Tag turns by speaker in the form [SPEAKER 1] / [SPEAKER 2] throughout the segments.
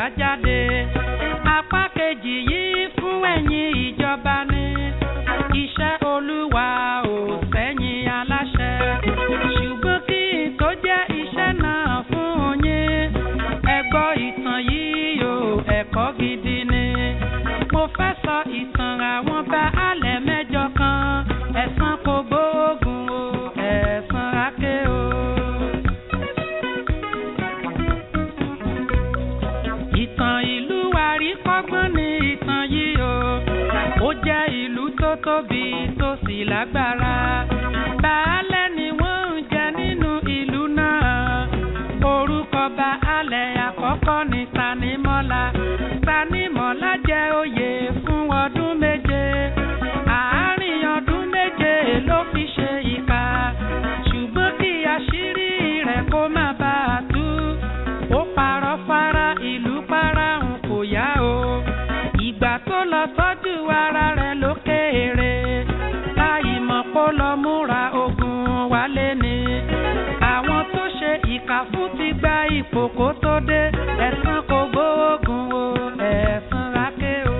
[SPEAKER 1] àbájáde. Apá kejì yìí fún ẹ̀yin ìjọba ní iṣẹ́ Olúwa ò sẹ́yìn aláṣẹ. Ṣùgbọ́n kí n tó jẹ́ iṣẹ́ náà fún yín, ẹ gbọ́ ìtàn yìí o, ẹ̀kọ́ gidi ni. Mo fẹ́ sọ ìtàn àwọn baálẹ̀ mẹ́jọ kan, ẹ̀san kò gbóògùn o, ẹ̀san àké o. Ìtàn ìlú àríkọ́gbọ́n ni ìtàn yìí o, ó jẹ́ ìlú tó tóbi tó sì lágbára. Baálẹ̀ ni wọ́n ń jẹ nínú ìlú náà. Orúkọ baálẹ̀ àkọ́kọ́ ni Tanímọ́lá. Tanímọ́lá jẹ oyè fún ọdún méje. Àárín ọdún méje ló fi ṣe ìkà. Ṣùgbọ́n kí àṣírí rẹ̀ kó má bàa tú, ó parọ́ fara ìlú parahun kò yá o. Ìgbà tó lọ tọ́jú ara rẹ̀ lókèèrè, láì mọ̀ kó lọ múra ogun wálé ni. Àwọn tó ṣe ìkà fún ti gba ipò kó tó dé, ẹ̀san kò gbóògùn o, ẹ̀san àké o.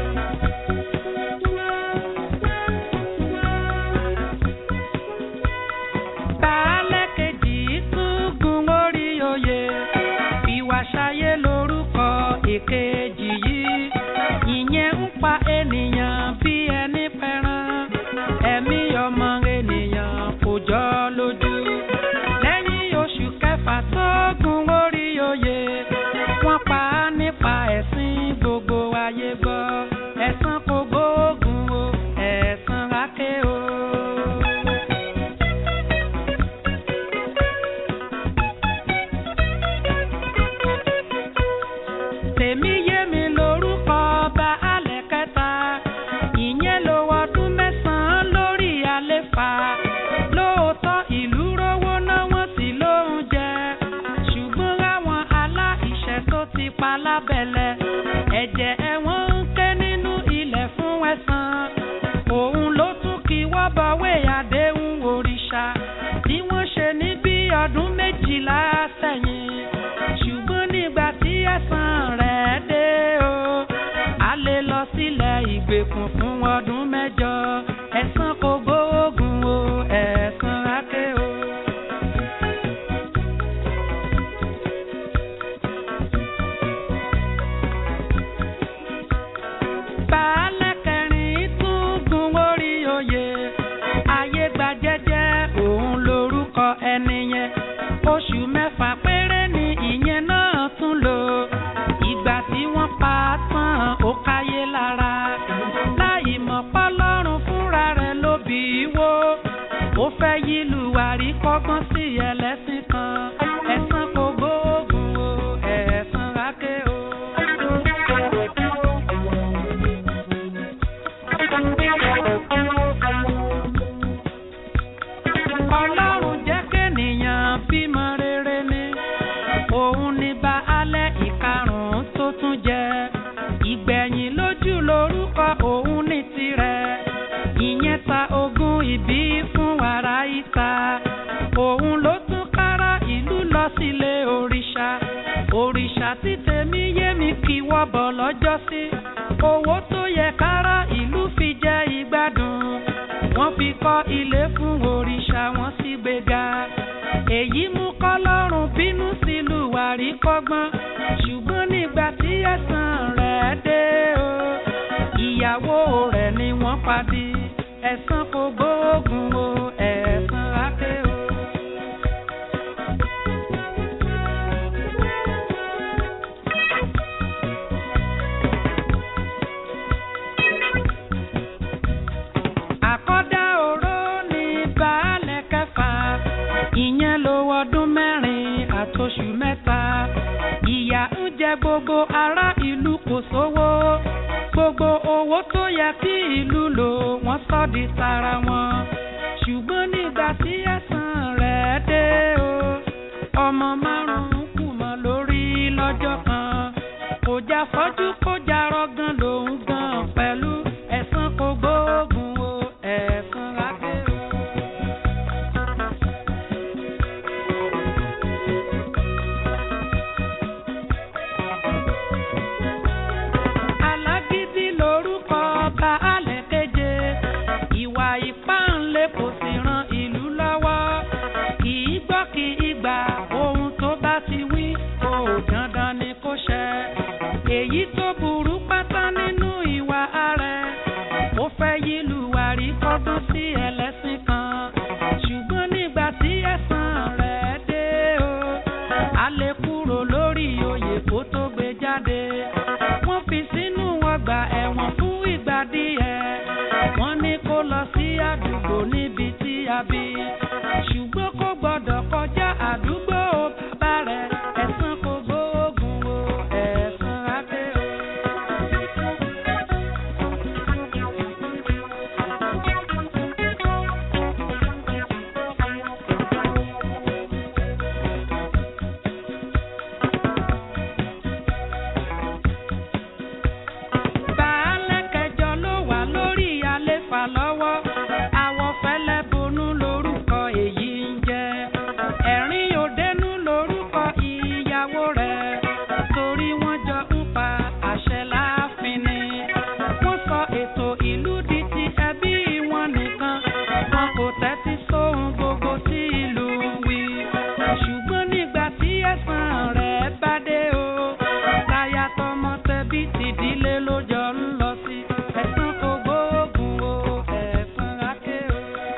[SPEAKER 1] Baálẹ̀ kejì tún gun orí oyè, Ìwàṣayé lórúkọ èkejì yìí. Ìyẹn ń pa ènìyàn bí ẹni pẹran, ẹ̀mí ọmọ ènìyàn kò jọ lójú. Lẹ́yìn oṣù kẹfà tó gun orí oyè, wọ́n pa á nípa ẹ̀sìn gbogbo ayé gbọ́. Ẹ̀san kò gbóògùn o, ẹ̀san àké o. Tèmíyémi lórúkọ baálẹ̀ kẹta. Ìyẹn ló ọdún 9 lórí àléfà. Lóòótọ́ ìlú rówó ná wọ́n sì lóhun jẹ. Ṣùgbọ́n àwọn aláìṣẹ̀ tó ti pa lábẹ́lẹ̀, ẹ̀jẹ̀ ẹ̀wọ̀n ń ké nínú ilẹ̀ fún ẹ̀san. Òun ló tún kí wọ́n bọ̀wé àdéhùn òrìṣà tí wọ́n ṣe ní bí ọdún 12 sẹ́yìn. Ṣùgbọ́n nígbà tí ẹ̀san rẹ̀ dé o, a lè lọ sílẹ̀ ìgbèkùn fún ọdún 8. Ẹ̀san kò gbóògùn o, ẹ̀san àké o. Baálẹ̀ kẹrin tún gun orí oyè, Ayé gba jẹ́jẹ́, òun lórúkọ ẹni yẹn. Oṣù 6 péré ni ìyẹn náà tún lò. Ìgbà tí wọ́n pa á tán ó káyé lára. Láì mọ̀ pọ́lọ́run fúnra rẹ̀ ló bì í wó. Ó fẹ́ yílù àríkọ́gbọ́n sí ẹlẹ́sìn kan. Ẹ̀san kò gbóògùn o, ẹ̀san àké o. Ọlọ́run jẹ́ kéèyàn bímọ rere ni. Òun ni baálẹ̀ ìkarùn-ún tó tún jẹ. Ìgbẹ̀yìn lójú lórúkọ òun ní tirẹ̀. Ìyẹn ta ogún ìbí fún ará ìta. Òun ló tún kára ìlú lọ sílé òrìṣà. Òrìṣà tí Tèmíyémi kì wọ́ bọ̀ lọ́jọ́sí. Owó tó yẹ kára ìlú fi jẹ ìgbádùn, wọ́n fi kọ́ ilé fún òrìṣà, wọ́n sì gbéga. Èyí mú kọ́lọ́run bínú sílùú àríkọ́gbọ́n. Ṣùgbọ́n nígbà tí ẹ̀san rẹ̀ dé o, ìyàwó rẹ̀ ni wọ́n padì. Ẹ̀san kò gbóògùn o, ẹ̀san àké o. Àkọ́dá oró ni baálẹ̀ kẹfà. Ìyẹn ló ọdún 4 àtoṣù 3. Ìyà ń jẹ gbogbo ará ìlú, kò sówó. Gbogbo owó tó yẹ kí ìlú lò wọ́n sọ di tara wọn. Ṣùgbọ́n nígbà tí ẹ̀san rẹ̀ dé o, ọmọ 5 kú mọ́ lórí lọ́jọ́ kan. Kò já fọ́jú kó já rọ́gán lòun gan pẹ̀lú. Ẹ̀san kò gbóògùn o, ẹ̀san àké o. kò sì ran ìlú lọ́wọ́. Kì í gbọ́ kì í gbà ohun tó bá ti wí kò dandan ni kó ṣẹ. Èyí tó burú pátá nínú ìwà ààrẹ ó fẹ́ yílù wàrí kọ́gbọ́n sí ẹlẹ́sìn kan. Ṣùgbọ́n nígbà tí ẹ̀san rẹ̀ dé o, a lè kúrò lórí oyè kó tó gbé jáde. Wọ́n fi sínú ọgbà ẹ̀wọ̀n fún ìgbà díẹ̀. Wọ́n ní kó lọ sí àdúgbò níbi tí a bí. Ṣùgbọ́n kò gbọ́dọ̀ kọjá àdúgbò bàbá rẹ̀. Ẹ̀san kò gbóògùn o, ẹ̀san adé o. Baálẹ̀ kẹjọ ló wà lórí àléfà lọ́wọ́. Àwọ̀ fẹ́lẹ́ bonú lórúkọ èyí ń jẹ́. Ẹ̀rín òdenu lórúkọ ìyàwó rẹ̀. Torí wọ́n jọ ń pa àṣẹ láàfin ni. Wọ́n sọ ètò ìlú di ti ẹbí wọn nìkan. Wọn kò tẹ́tí sóhun gbogbo tí ìlú wí. Ṣùgbọ́n nígbà tí ẹ̀san rẹ̀ bá dé o, táyà tọmọ tẹbí tìdílé ló jọ ń lọ sí. Ẹ̀san kò gbóògùn o, ẹ̀san aké o.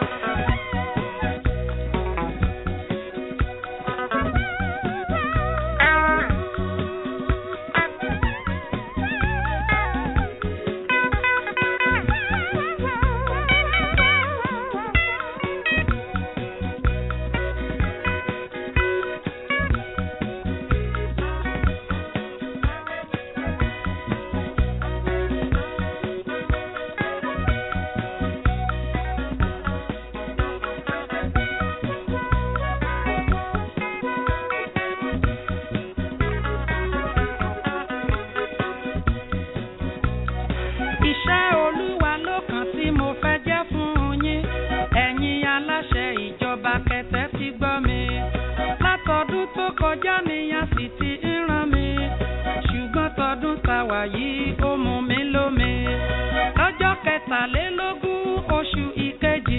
[SPEAKER 1] Iṣẹ́ Olúwa ló kàn tí mo fẹ́ jẹ́ fún yín. Ẹ̀yin aláṣẹ ìjọba kẹtẹ́ ti gbọ́ mi. Látọdún tó kọjá nìyẹn sì ti ń rán mi. Ṣùgbọ́n tọdún tàwa yìí ó mú mi lómi. Lọ́jọ́ kẹtàlélógún oṣù ìkejì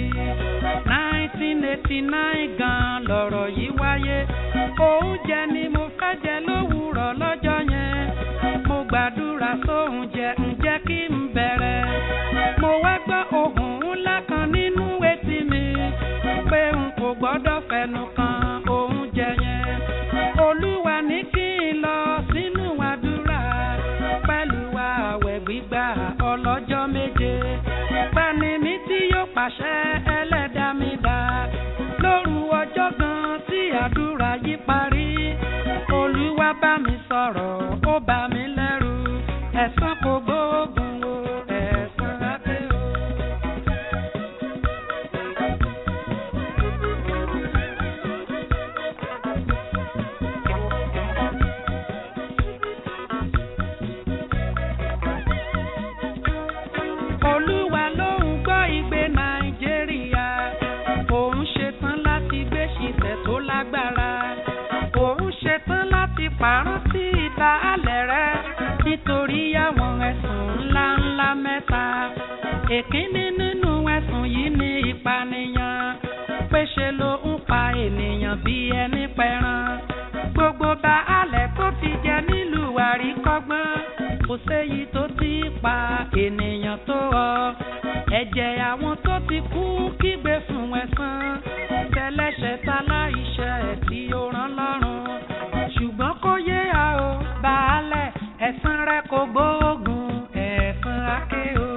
[SPEAKER 1] 1989 gan lọ̀rọ̀ yìí wáyé. Oúnjẹ ni mo fẹ́ jẹ lówùúrọ̀ lọ́jọ́ yẹn. Mo gbàdúrà sóúnjẹ ǹjẹ́ kí n bẹ̀rẹ̀. Mo wá gbọ́ ohùn ńlá kan nínú etí mi pé n kò gbọ́dọ̀ fẹnu kan oúnjẹ yẹn. Olúwa ní kí n lọ sínú àdúrà pẹ̀lú ààwẹ̀ gbígbà ọlọ́jọ́ méje. Pẹ́ni mi tí yóò pàṣẹ ẹlẹ́dàá mi dá lóru ọjọ́ gan tí àdúrà yí parí. Olúwa bá mi sọ̀rọ̀ ó bá mi lẹ́rù. Ẹ̀san kò gbóògùn o, ẹ̀san adé o. Olúwa ló ń gbọ́ igbe Nàìjíríà. Òun ṣetán láti gbé ṣìṣẹ́ tó lágbára. Òun ṣetán láti pààrọ̀ sí ìbálẹ̀ rẹ̀ nítorí àwọn ẹ̀sùn ńláńlá mẹ́ta. Èkíní nínú ẹ̀sùn yìí ni ìpànìyàn. Péṣe ló ń pa ènìyàn bí ẹni pẹran. Gbogbo baálẹ̀ tó ti jẹ nílùú Àríkọ́gbọ́n kò séyìí tó ti pa ènìyàn tó ọ. Ẹ̀jẹ̀ àwọn tó ti kú kígbe fún ẹ̀san. Tẹlẹ́ṣẹ̀ taláìṣẹ̀ tí ó rán lọ́rùn. Ṣùgbọ́n kò yé a o baálẹ̀, ẹ̀san rẹ̀ kò gbóògùn, ẹ̀san aké o.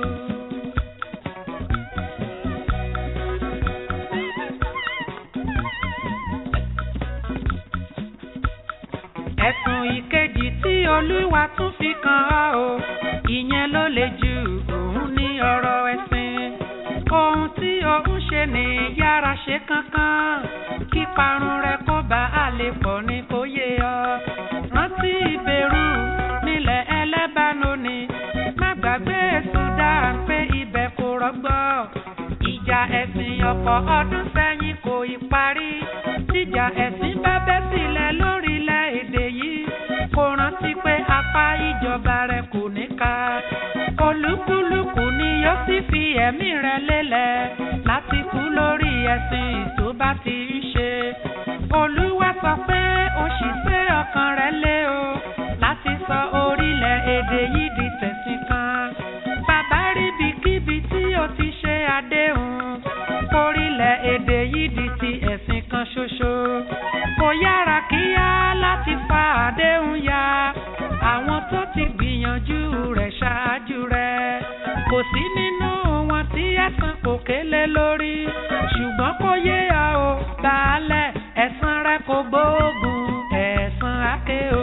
[SPEAKER 1] Ẹ̀sùn ìkejì tí Olúwa tún fi kàn á o, ìyẹn ló le jù, òun ní ọ̀rọ̀ ẹ̀sìn. Ohun tí òun ṣe ní yára ṣe kankan, kí parun rẹ̀ kó bá a lè pọ̀ ní kó yé ọ. Rántí ìbẹ̀rù nílẹ̀ Ẹlẹ́bánónì, má gbàgbé Sudan pé ibẹ̀ kò rọgbọ. Ìjà ẹ̀sìn ọ̀pọ̀ ọdún sẹ́yìn kò ì parí. Tíjà ẹ̀sìn bá bẹ́ sílẹ̀ lórílẹ̀-èdè yìí, kò rántí pé apá ìjọba rẹ̀ kò ní ká. Olúkúlùkù ni yóò sì fi ẹ̀mí rẹ̀ lélẹ̀ láti kú lórí ẹ̀sìn tó bá ti ń ṣe. Olúwa sọ pé ó ṣì ṣe ọkàn rẹ̀ lé o láti sọ orílẹ̀-èdè yìí di tẹ̀sìn kan. Bàbá rí ibikíbi tí ó ti ṣe àdéhùn orílẹ̀-èdè yìí di ti ẹ̀sìn kan ṣoṣo. Kò yára kíá láti fa àdéhùn ya àwọn tó ti gbìyànjú rẹ̀ ṣáájú rẹ̀. Kò sí nínú wọn tí ẹ̀san kò kélé lórí, ṣùgbọ́n kò yé ọ o baálẹ̀, ẹ̀san rẹ̀ kò gbóògùn ẹ̀san àké o.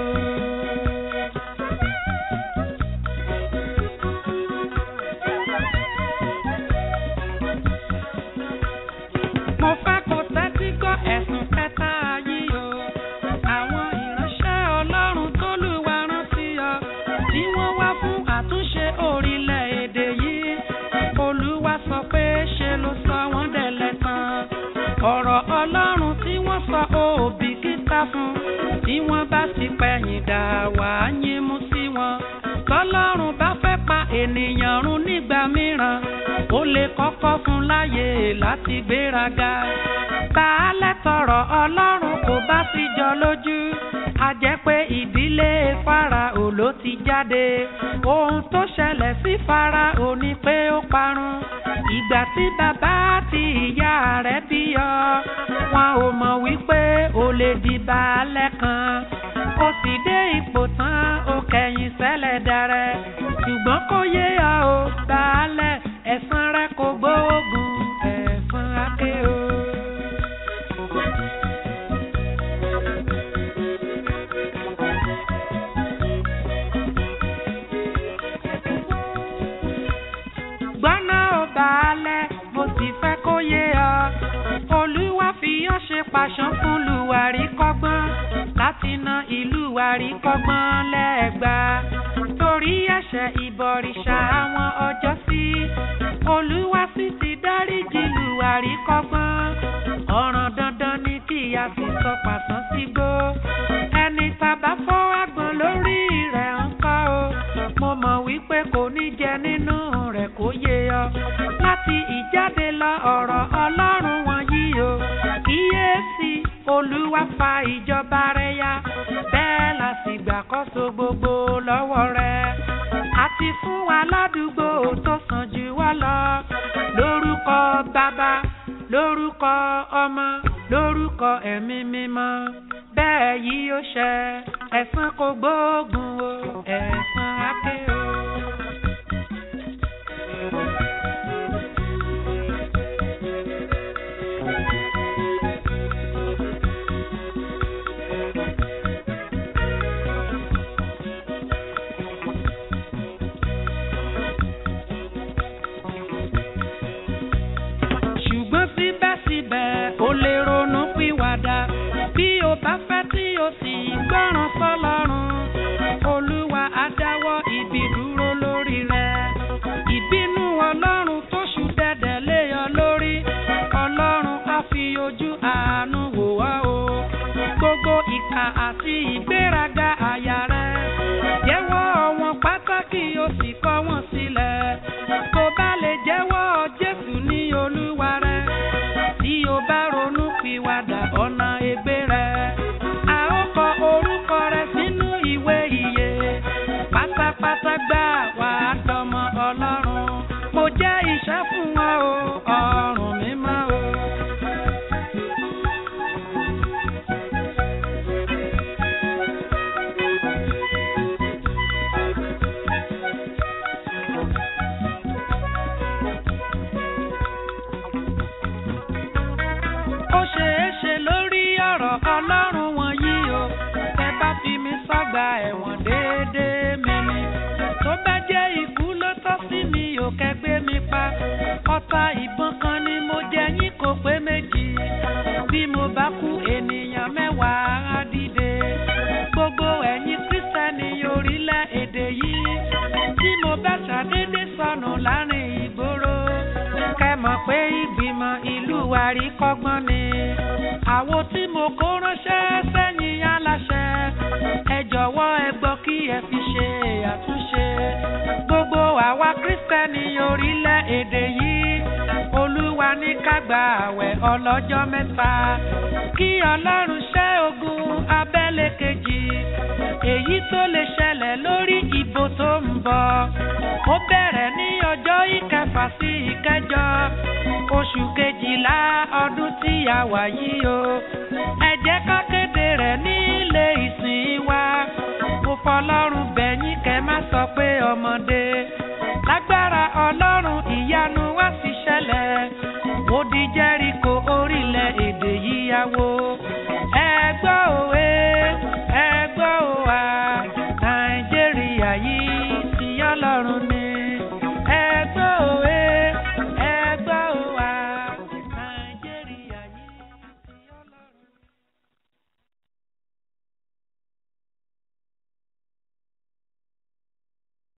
[SPEAKER 1] Mo fẹ́ kó tẹ́tí gbọ́ ẹ̀sùn kẹta yìí o. Àwọn ìránṣẹ́ Ọlọ́run t'Olúwa rán sí ọ tí wọ́n wá fún àtúnṣe orílẹ̀-èdè yìí. Olúwa sọ pé ṣe ló sọ wọ́n dẹ̀lẹ́tàn. Ọ̀rọ̀ Ọlọ́run tí wọ́n sọ òbíkítà fún, tí wọ́n bá sì pẹ̀yìn dà wá yín mú sí wọn. Tọ́lọ́run bá fẹ́ pa ènìyàn run nígbà mìíràn, ó lè kọ́kọ́ fún láyè láti gbéraga. Baálẹ̀ tọrọ Ọlọ́run kò bá sì jọ lójú, a jẹ́ pé ìdílé Fáráò ló ti jáde. Ohun tó ṣẹlẹ̀ sí Fáráò ni pé ó parun. Ìgbà tí bàbá àti ìyá rẹ̀ bí ọ, wọn ò mọ̀ wípé ó lè di baálẹ̀ kan. Ó sì dé ipò tán, ó kẹ̀yìn sẹ́lẹ̀ darẹ̀. Ṣùgbọ́n kò yé ọ o baálẹ̀, ẹ̀san rẹ̀ kò gbóògùn ẹ̀san àké o. Gbọ́ná o baálẹ̀, mo sì fẹ́ kó yé ọ. Olúwa fi ọ́ ṣe pàṣán fún lùwàrí kọ́gbọ́n láti na ìlú wàrí kọ́gbọ́n lẹ́ẹ̀gbàá. Torí ẹ̀ṣẹ̀ ìbọ̀rìṣà àwọn ọjọ́ sí, Olúwa sì ti dáríjì lùwàrí kọ́gbọ́n. Ọ̀ràn dandan ni kí a sì sọ pàṣán sígbó. Ẹni tàbá fọ́ àgbọ̀n lórí rẹ̀ ń kọ́ o. Mo mọ̀ wípé kò ní jẹ nínú rẹ̀ kó yé ọ. Láti ìjáde lọ ọ̀rọ̀ Ọlọ́run wọ̀nyí o. Kíyèsí, Olúwa fa ìjọba rẹ̀ ya, bẹ́ẹ̀ la sì gbàkóso gbogbo lọ́wọ́ rẹ̀. Àti fún wa ládùúgbò tó sàn jù wá lọ. Lórúkọ Bàbá, lórúkọ Ọmọ, lórúkọ Ẹ̀mí Mímọ́. Bẹ́ẹ̀ yìí ó ṣẹ, ẹ̀san kò gbóògùn o, ẹ̀san àké o. Síbẹ̀síbẹ̀ ó lè ronú pìwàdà bí o bá fẹ́ tí o sì gbọ́ràn sọ́lọ́run. Olúwa á dáwọ́ ibi dúró lórí rẹ̀. Ìbínú Ọlọ́run tó ṣú dẹ̀dẹ̀ lé ọ lórí, Ọlọ́run á fi ojú àánú wò ọ́ o. Gbogbo ìkà àti ìgbéraga àyà rẹ̀, jẹ́wọ́ wọn pàtàkì o sì kọ̀ wọ́n sílẹ̀. Tó bá lè jẹ́wọ́ Jésù ní Olúwa rẹ̀, tí o bá ronú pìwàdà ọ̀nà ègbé rẹ̀, a ó kọ orúkọ rẹ̀ sínú ìwé ìyè. Pátápátá gbà wá dọmọ Ọlọ́run. Mo jẹ́ iṣẹ́ fún wọn o, ọ̀run mímọ́ o. Ó ṣeé ṣe lórí ọ̀rọ̀ Ọlọ́run wọ̀nyí o. Ẹ bá fi mi sọ́gbà ẹ̀wọ̀n déédéé mi ni. Tó bá jẹ́ ikú ló tọ́ sí mi ò kẹ́gbẹ́ mi pa. Ọta ìbọn kan ni mo jẹ, yín kò pé méjì. Bí mo bá kú ènìyàn mẹ́wàá á dìde. Gbogbo ẹ̀yin Kírísítẹ́nì orílẹ̀-èdè yìí, tí mo bá ṣàdédé sọnù láàrin ìgboro, kẹ́ mọ̀ pé ìgbìmọ̀ ìlú wàrí kọ́gbọ́n ni. Àwo tí mo kó ránṣẹ́ sẹ́yìn aláṣẹ, ẹ jọ̀wọ́ ẹ gbọ́ kí ẹ fi ṣe àtúnṣe. Gbogbo àwa Kírísítẹ́nì orílẹ̀-èdè yìí, Olúwa ní ní ká gba àwẹ̀ ọlọ́jọ́ mẹ́ta kí Ọlọ́run ṣẹ́ ogun abẹ́lé kejì èyí tó lè ṣẹlẹ̀ lórí ìbò tó ń bọ̀. Ó bẹ̀rẹ̀ ní ọjọ́ ìkẹfà sí ìkẹjọ oṣù kejìlá ọdún tí a wà yìí o. Ẹ jẹ́ ká kéde rẹ̀ ní ilé ìsìn wa. Mo fọlọ́run bẹ̀ yín kẹ́ má sọ pé ọmọdé.